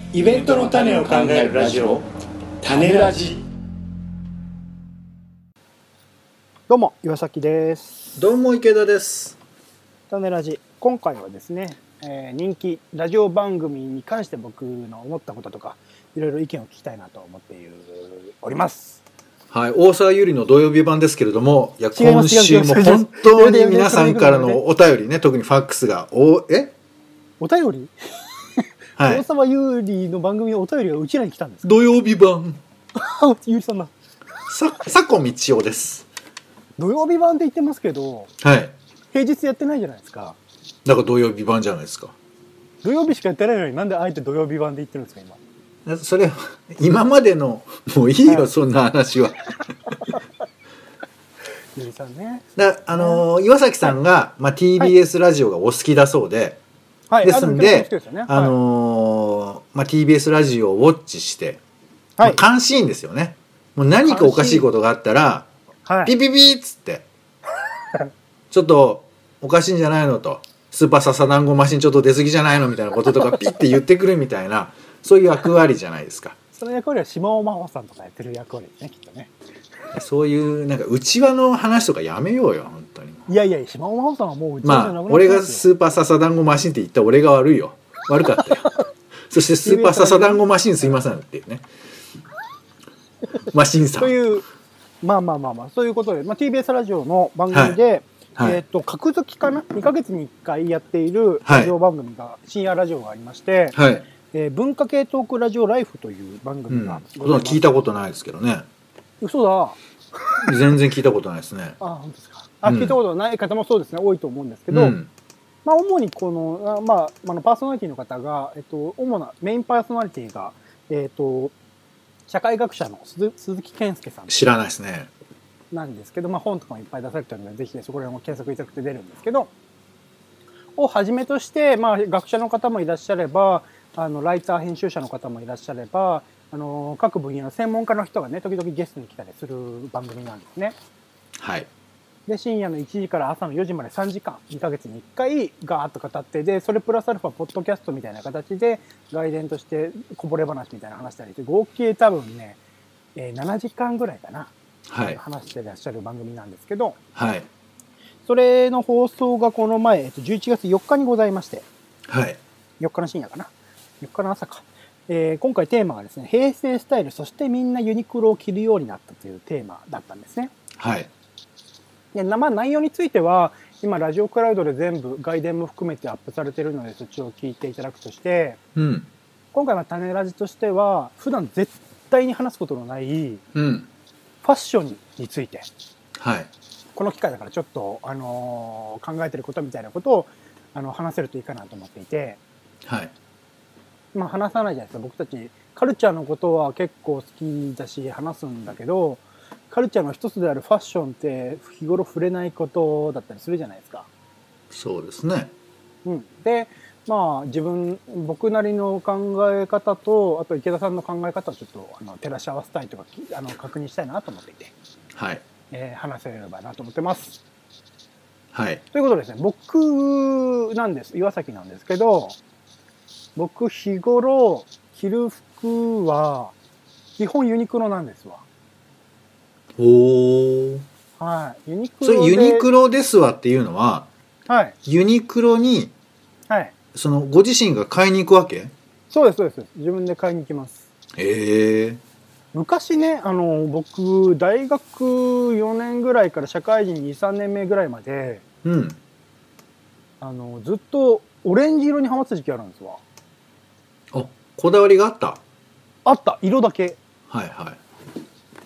イベントの種を考えるラジオ、種ラジ。 どうも岩崎です。 どうも池田です。 種ラジ、今回はですね、人気ラジオ番組に関して僕の思ったこととかいろいろ意見を聞きたいなと思っております。 はい、大沢ゆりの土曜日版ですけれども、いや今週も本当に皆さんからのお便りね、特にファックスがお便りはい、大沢ゆりの番組のお便りがうちらに来たんですか。 土曜日版ゆりさんだ。 佐古道夫です。 土曜日版って言ってますけど、 はい、 平日やってないじゃないですか。 だから土曜日版じゃないですか。土曜日しかやってないのになんであえて土曜日版で言ってるんですか今。 それ今までのもういいよ、はい、そんな話はゆりさんね。 岩崎さんが、TBS ラジオがお好きだそうで、 はい、 ですんで、TBS ラジオをウォッチして、はい、監視員ですよね。もう何かおかしいことがあったら、はい、ピピピーっつってちょっとおかしいんじゃないのと、スーパーササダンゴマシンちょっと出過ぎじゃないのみたいなこととかピッて言ってくるみたいな、そういう役割じゃないですか。 その役割は島尾真帆さんとかやってる役割ですね、きっとね。 そういうなんか内輪の話とかやめようよ本当に。 いやいや、島尾真帆さんはもう内輪じゃなくなってますよ。 俺がスーパーササダンゴマシンって言った俺が悪いよ、悪かったよそしてスーパーササダンゴマシンすいませんっていうねマシンさんという、そういうことで、TBS ラジオの番組で、はい、格付きかな、2ヶ月に1回やっているラジオ番組が、深夜ラジオがありまして、はい、文化系トークラジオライフという番組がございます。 聞いたことないですけどね。 嘘だ。 全然聞いたことないですね。 あ、本当ですか。聞いたことない方もそうですね、多いと思うんですけど、主にこの、パーソナリティの方が、主なメインパーソナリティが、社会学者の鈴木健介さん。 知らないですね。 なんですけど、本とかもいっぱい出されてるので、ぜひそこら辺も検索いただくと出るんですけど、をはじめとして、学者の方もいらっしゃれば、ライター編集者の方もいらっしゃれば、各分野の専門家の人がね、時々ゲストに来たりする番組なんですね。 はい。 で、深夜の1時から朝の4時まで3時間、2ヶ月に1回ガーッと語って、で、それプラスアルファポッドキャストみたいな形で、外伝としてこぼれ話みたいな話したりして、合計多分ね、7時間ぐらいかな、はい、話してらっしゃる番組なんですけど、 はい。 それの放送がこの前、11月4日にございまして、 はい。 4日の深夜かな、4日の朝か。今回テーマがですね、平成スタイル、そしてみんなユニクロを着るようになったというテーマだったんですね。 はい。 で、内容については、今、ラジオクラウドで全部、外伝も含めてアップされているので、そっちを聞いていただくとして、今回は種ラジとしては、普段絶対に話すことのない、ファッションについて、 はい、 この機会だからちょっと、考えてることみたいなことを話せるといいかなと思っていて、 はい、 話さないじゃないですか。僕たちカルチャーのことは結構好きだし話すんだけど、カルチャーの一つであるファッションって日頃触れないことだったりするじゃないですか。 そうですね。 で、僕なりの考え方と、あと池田さんの考え方をちょっと照らし合わせたいとか確認したいなと思っていて、 はい、 話せればなと思ってます。 はい。 ということでですね、僕なんです、岩崎なんですけど、僕日頃着る服は基本ユニクロなんですわ。 おー。 はい。ユニクロで。それユニクロですわっていうのは、 はい。 ユニクロに、 はい。 そのご自身が買いに行くわけ？ そうです、そうです。自分で買いに行きます。 へえ。 昔ね、僕、大学4年ぐらいから社会人2、3年目ぐらいまで、ずっとオレンジ色にハマってた時期あるんですわ。 あ、こだわりがあった？ あった、色だけ。 はいはい。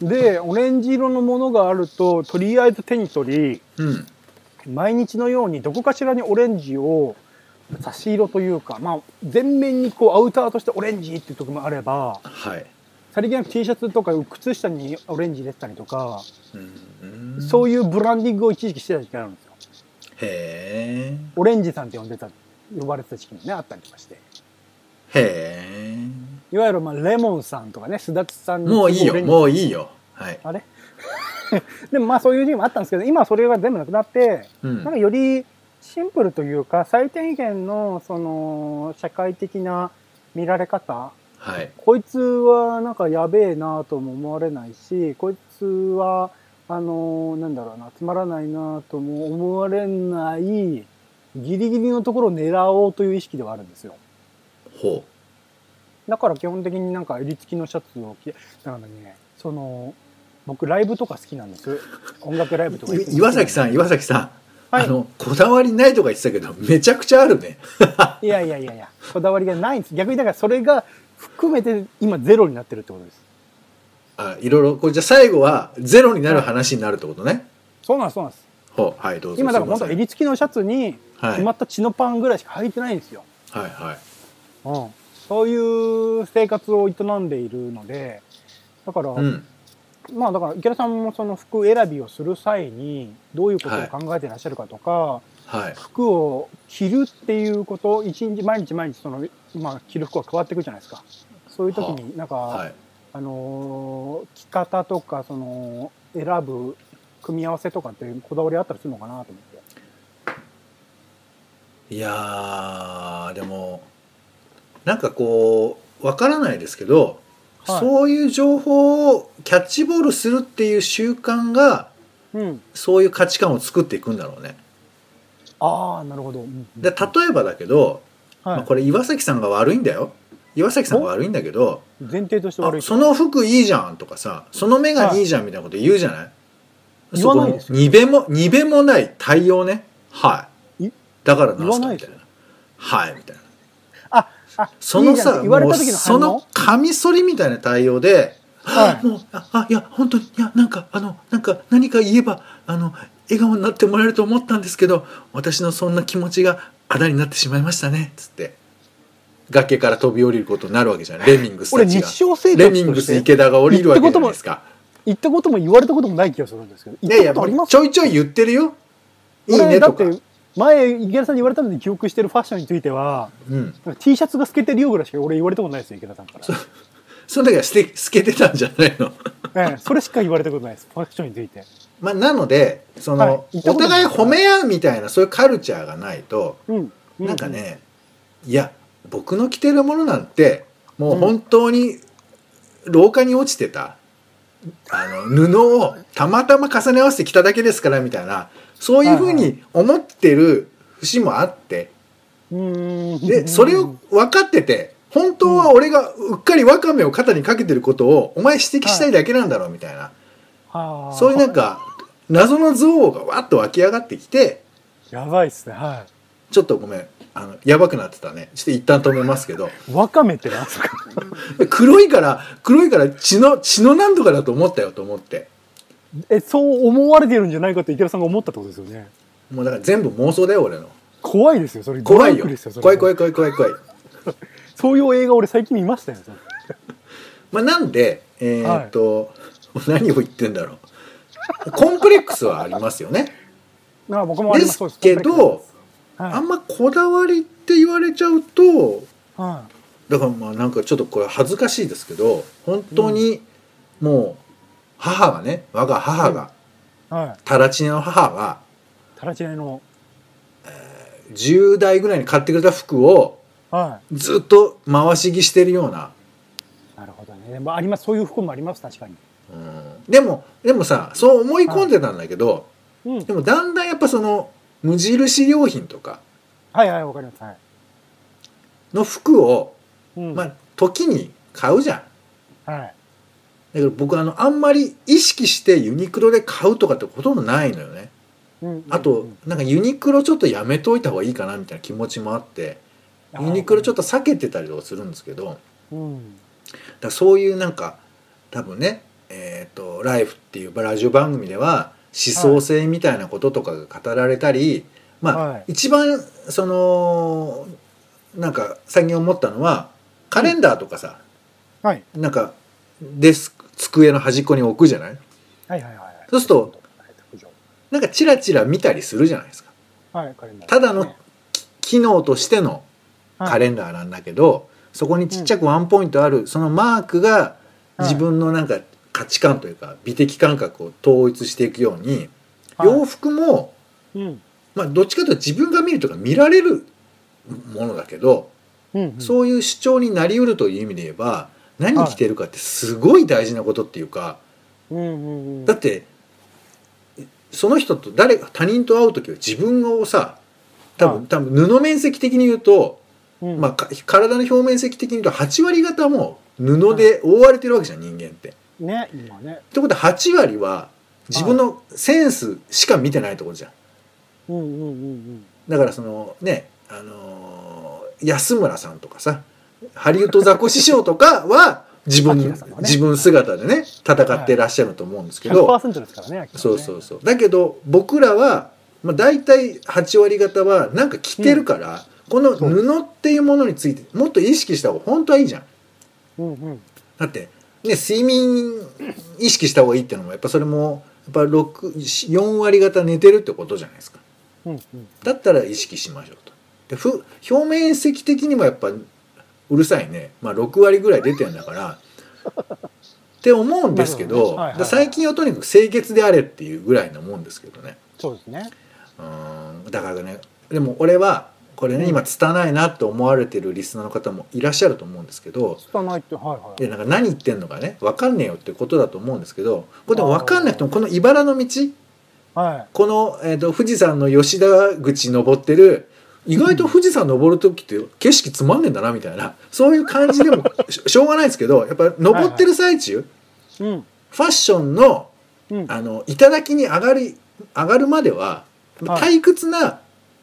で、オレンジ色のものがあると、とりあえず手に取り、毎日のようにどこかしらにオレンジを差し色というか、全面にアウターとしてオレンジっていう時もあれば、 はい、 さりげなく T シャツとか靴下にオレンジ入れてたりとか、そういうブランディングを一時期してた時期あるんですよ。 へー。 オレンジさんって呼ばれてた時期もね、あったりとかして。 へー。 いわゆるレモンさんとかね、すだちさんもういいよ、もういいよ。はい。 あれでもそういう時期もあったんですけど、今はそれが全部なくなって、なんかよりシンプルというか、最低限のその社会的な見られ方はい、 こいつはなんかやべえなとも思われないし、こいつはなんだろうな、つまらないなとも思われない、ギリギリのところを狙おうという意識ではあるんですよ。 ほう。だから基本的になんか襟付きのシャツを着て、だからね、僕ライブとか好きなんです。音楽ライブとか。 岩崎さん、 はい、 こだわりないとか言ってたけど、めちゃくちゃあるね。 いや、こだわりがないんです。逆にだからそれが含めて今ゼロになってるってことです。 いろいろ、これじゃあ最後はゼロになる話になるってことね。はい、 そうなんです。 はい、どうぞ。 今だから本当襟付きのシャツに決まったチノパンぐらいしか履いてないんですよ。 はいはい。 そういう生活を営んでいるので、だから、まあだから池田さんもその服選びをする際にどういうことを考えていらっしゃるかとか、服を着るっていうこと、一日毎日着る服は変わっていくじゃないですか。そういう時になんか、着方とか選ぶ組み合わせとかってこだわりあったりするのかなと思って。 いやーでもなんかこうわからないですけど、そういう情報をキャッチボールするっていう習慣が、そういう価値観を作っていくんだろうね。 ああ、なるほど。 で例えばだけど、これ岩崎さんが悪いんだよ。岩崎さんが悪いんだけど、 前提として悪い。 その服いいじゃんとかさ、そのメガネいいじゃんみたいなこと言うじゃない。 言わないですよ。 にべもない対応ね。はい。だからなんすかみたいな。はいみたいな。そのさ、そのカミソリみたいな対応で、もういや本当になんか何か言えば笑顔になってもらえると思ったんですけど、私のそんな気持ちがあだになってしまいましたねつって崖から飛び降りることになるわけじゃん。レミングスたちが。レミングス池田が降りるわけじゃないですか。 言ったことも言われたこともない気がするんですけど。 いやちょいちょい言ってるよ。いいねとか。 前池田さんに言われたので記憶してるファッションについては、T シャツが透けてるよぐらいしか俺言われたことないですよ池田さんから。 その時は透けてたんじゃないの。 それしか言われたことないですファッションについて。 なのでお互い褒め合うみたいなそういうカルチャーがないと、なんかね、いや僕の着てるものなんてもう本当に廊下に落ちてた布をたまたま重ね合わせて着ただけですからみたいな、そういうふうに思ってる節もあって、でそれを分かってて本当は俺がうっかりワカメを肩にかけてることをお前指摘したいだけなんだろうみたいな、そういうなんか謎の憎悪がわっと湧き上がってきて、 やばいっすね。 ちょっとごめんやばくなってたね。ちょっと一旦止めますけど。 ワカメってなんすか。 黒いから血のなんとかだと思ったよと思って。 そう思われてるんじゃないかって池田さんが思ったってことですよね。 もうだから全部妄想だよ俺の。 怖いですよそれ。 怖いよ。怖い。 そういう映画俺最近見ましたよ。 なんで何を言ってんだろう。コンプレックスはありますよね。 僕もあります。 ですけど、あんまこだわりって言われちゃうと、だからなんかちょっとこれ恥ずかしいですけど、本当にもう母がね、我が母が、タラチネの母が10代ぐらいに買ってくれた服をずっと回し着してるような。 なるほどね。あります。そういう服もあります確かに。 でもさ、そう思い込んでたんだけど、でもだんだんやっぱその無印良品とかわかります。 の服を時に買うじゃん。だけど僕あんまり意識してユニクロで買うとかってほとんどないのよね。あとなんかユニクロちょっとやめといた方がいいかなみたいな気持ちもあって、ユニクロちょっと避けてたりとかするんですけど、だからそういうなんか多分ね、ライフっていうラジオ番組では思想性みたいなこととかが語られたり、一番そのなんか最近思ったのはカレンダーとかさ、なんか机の端っこに置くじゃない。そうするとなんかチラチラ見たりするじゃないですか。ただの機能としてのカレンダーなんだけど、そこにちっちゃくワンポイントあるそのマークが自分のなんか価値観というか美的感覚を統一していくように、洋服もどっちかというと自分が見るとか見られるものだけど、 そういう主張になりうるという意味で言えば何着てるかってすごい大事なことっていうか、だってその人と他人と会う時は自分をさ多分布面積的に言うと、体の表面積的に言うと8割方も布で覆われてるわけじゃん、人間って。 ね、今ね。 ってことは8割は自分のセンスしか見てないところじゃん。だからそのね、安村さんとかさ、ハリウッドザコ師匠とかは自分姿でね戦ってらっしゃると思うんですけど、 100% ですからね。 そうだけど僕らは大体8割方はなんか着てるから、この布っていうものについてもっと意識した方が本当はいいじゃん。だってね、睡眠意識した方がいいっていうのもやっぱそれもやっぱ4割方寝てるってことじゃないですか。だったら意識しましょうと。で表面積的にもやっぱうるさいね、6割ぐらい出てるんだからって思うんですけど、最近はとにかく清潔であれっていうぐらいのもんですけどね。 そうですね。 だからね、でも俺はこれね、今拙いなと思われてるリスナーの方もいらっしゃると思うんですけど、 拙いってでなんか何言ってんのかね分かんねえよってことだと思うんですけど、これでも分かんなくてもこの茨の道、この、富士山の吉田口登ってる、意外と富士山登る時って景色つまんねえんだなみたいな、そういう感じでもしょうがないですけど、やっぱ登ってる最中、ファッションの頂に上がるまでは退屈な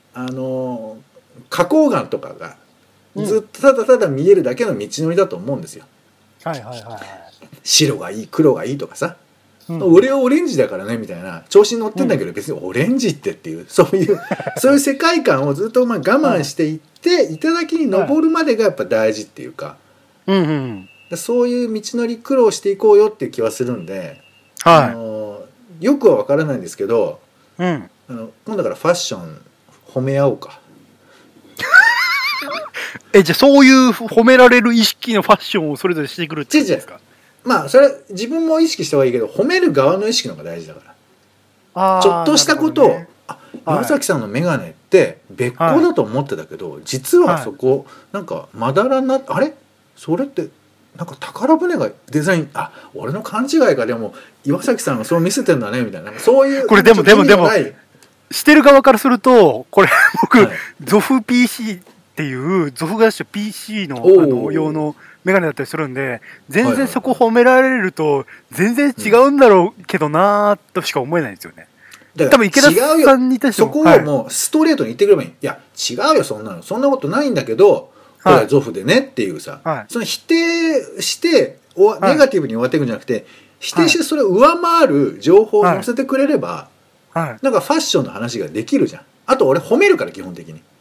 花崗岩とかがずっとただただ見えるだけの道のりだと思うんですよ。白がいい黒がいいとかさ、俺はオレンジだからねみたいな調子に乗ってんだけど、別にオレンジってっていうそういう世界観をずっと我慢していって、頂に登るまでがやっぱ大事っていうか、そういう道のり苦労していこうよっていう気はするんで、よくは分からないんですけど、今度からファッション褒め合おうか。 じゃあそういう褒められる意識のファッションをそれぞれしてくるってことですか？ それ自分も意識した方がいいけど、褒める側の意識の方が大事だから。ちょっとしたことを、岩崎さんの眼鏡って別個だと思ってたけど、実はそこなんかまだらな、あれそれってなんか宝船がデザイン、俺の勘違いか、でも岩崎さんがそう見せてんだねみたいな、そういう。 これでもしてる側からすると、これ僕、ゾフ PC っていうゾフが出した PC の用のメガネだったりするんで、全然そこ褒められると全然違うんだろうけどなーとしか思えないんですよね。多分池田さんに対してもそこをもうストレートに言ってくればいい。いや違うよ、そんなことないんだけど、これゾフでねっていうさ、その否定してネガティブに終わっていくんじゃなくて、否定してそれを上回る情報を載せてくれれば、なんかファッションの話ができるじゃん。あと俺褒めるから、基本的に。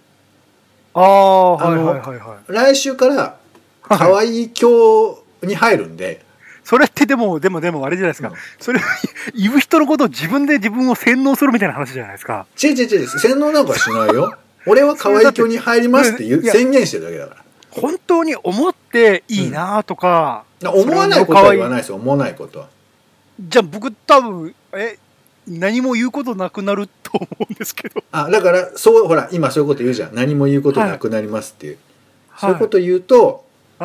来週から可愛い教に入るんで、 それってでもあれじゃないですか、それ言う人のことを自分を洗脳するみたいな話じゃないですか。 違う洗脳なんかしないよ。俺は可愛い教に入りますって宣言してるだけだから。 本当に思っていいなとか、 思わないことは言わないですよ。思わないことは。 じゃあ僕多分何も言うことなくなると思うんですけど。 だからほら今そういうこと言うじゃん。何も言うことなくなりますっていう、そういうこと言うと、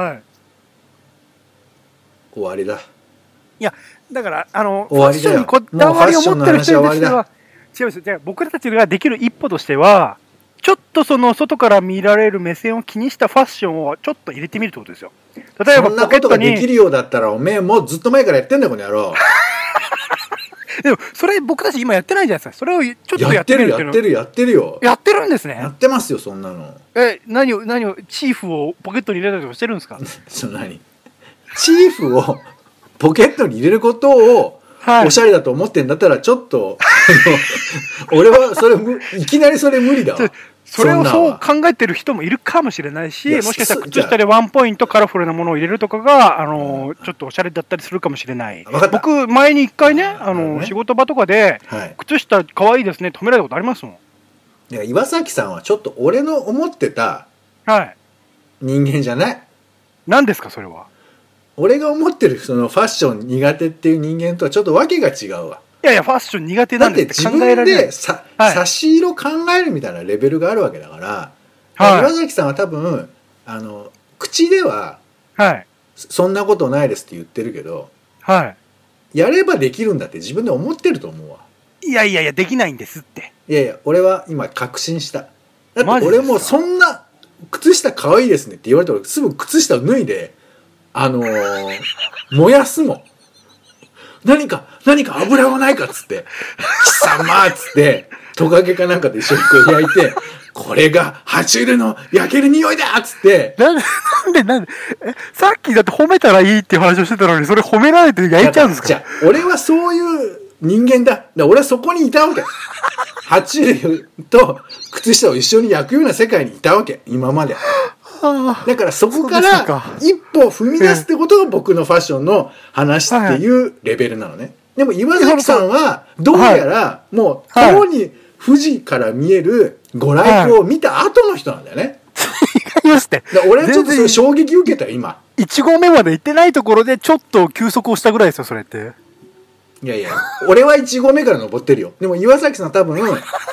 終わりだ。 いやだからファッションにこだわりを持ってる人としては違うんですよ。じゃあ僕らたちができる一歩としては、ちょっとその外から見られる目線を気にしたファッションをちょっと入れてみるってことですよ。例えばそんなことができるようだったらおめえもうずっと前からやってんだよこの野郎。 でもそれ僕たち今やってないじゃないですか。それをちょっとやってみるっていうの。 やってるよ。 やってるんですね。 やってますよそんなの。 何をチーフをポケットに入れたりとかしてるんですか？ 何チーフをポケットに入れることをおしゃれだと思ってんだったらちょっと俺はそれいきなりそれ無理だわ。 それをそう考えてる人もいるかもしれないし、もしかしたら靴下でワンポイントカラフルなものを入れるとかがちょっとおしゃれだったりするかもしれない。僕前に一回ね仕事場とかで靴下可愛いですね止められたことありますもん。 いや岩崎さんはちょっと俺の思ってた人間じゃない。 何ですかそれは。 俺が思ってるそのファッション苦手っていう人間とはちょっと訳が違うわ。 いやファッション苦手なんですって考えられない。 だって自分で差し色考えるみたいなレベルがあるわけだから、岩崎さんは多分口でははいそんなことないですって言ってるけど、 はい、 やればできるんだって自分で思ってると思うわ。 いやいやいやできないんですって。 いやいや俺は今確信した。だって俺もそんな靴下可愛いですねって言われたらすぐ靴下を脱いで燃やすもん。何か油はないかっつって貴様っつってトカゲかなんかと一緒にこう焼いてこれが爬虫類の焼ける匂いだっつって。 なんでさっきだって褒めたらいいっていう話をしてたのにそれ褒められて焼いちゃうんですか。 じゃあ俺はそういう人間だ。俺はそこにいたわけ。爬虫類と靴下を一緒に焼くような世界にいたわけ今まで。だからそこから一歩踏み出すってことが僕のファッションの話っていうレベルなのね。でも岩崎さんはどうやらもう遠に富士から見えるご来光を見た後の人なんだよね。 違いますって。 俺はちょっとそれ衝撃受けたよ今。 1合目まで行ってないところでちょっと休息をしたぐらいですよそれって。いやいや俺は1合目から登ってるよ。でも岩崎さん多分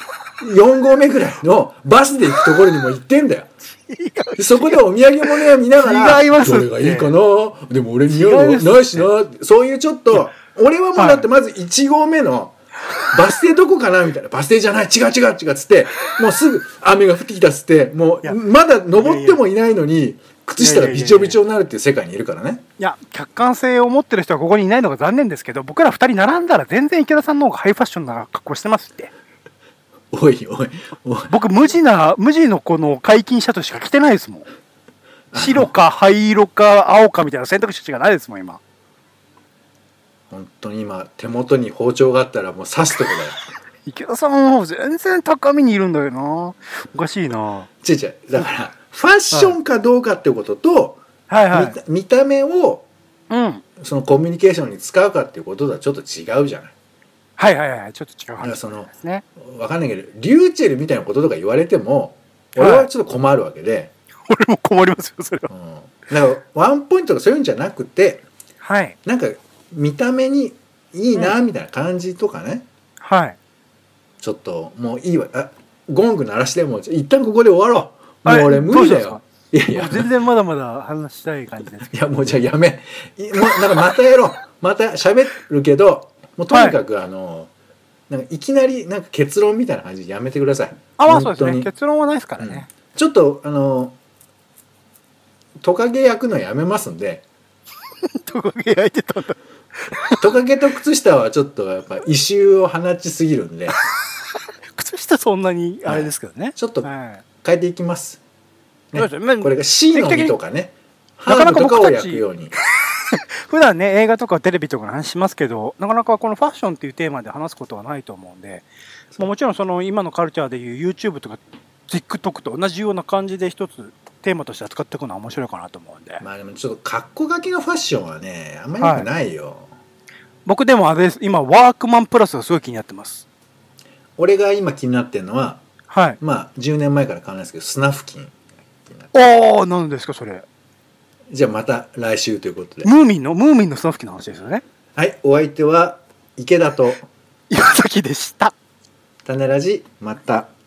4合目ぐらいのバスで行くところにも行ってんだよ。そこでお土産物を見ながらどれがいいかな、でも俺似合うのないしな、そういうちょっと俺はもうだってまず1合目のバス停どこかなみたいな、バス停じゃない違うっつってもうすぐ雨が降ってきたっつってもうまだ登ってもいないのに靴下がびちょびちょになるっていう世界にいるからね。 いや客観性を持ってる人はここにいないのが残念ですけど、僕ら2人並んだら全然池田さんの方がハイファッションな格好してますって。 おい僕無地のこの解禁シャツしか着てないですもん。白か灰色か青かみたいな選択肢しかないですもん今。 本当に今手元に包丁があったらもう刺すとこだよ。 池田さんの方全然高みにいるんだよな。おかしいな。 違うだからファッションかどうかってことと、見た目を、そのコミュニケーションに使うかっていうこととはちょっと違うじゃない。 ちょっと違う話ですね。 分かんないけどリューチェルみたいなこととか言われても俺はちょっと困るわけで、 俺も困りますよそれは。 だからワンポイントとかそういうんじゃなくて、なんか見た目にいいなみたいな感じとかね、ちょっともういいわ、ゴング鳴らしても一旦ここで終わろう。もう俺無理だよ。いや全然まだまだ話したい感じです。 いやもうじゃあやめ。なんかまたやろう。また喋るけど。もうとにかくなんかいきなりなんか結論みたいな感じでやめてください。 そうですね。結論はないですからね。 ちょっとトカゲ焼くのやめますんで。 トカゲ焼いてたんだ。 トカゲと靴下はちょっとやっぱ異臭を放ちすぎるんで。 靴下そんなにあれですけどね。 ちょっと変えていきます。これが C の実とかね、 ハーブとかを焼くように。 普段ね映画とかテレビとかの話しますけど、なかなかこのファッションっていうテーマで話すことはないと思うんで、もちろんその今のカルチャーでいう YouTube とか TikTok と同じような感じで一つテーマとして扱っていくのは面白いかなと思うんで。 まあでもちょっと格好書きのファッションはねあんまり良くないよ。 僕でもあれです、今ワークマンプラスがすごい気になってます。 俺が今気になってるのは、まあ10年前から変わらないですけどスナフキン。 何ですかそれ。 じゃあまた来週ということで。 ムーミンのスナフキンの話ですよね。 はい、お相手は池田と岩崎でした。 種ラジまた。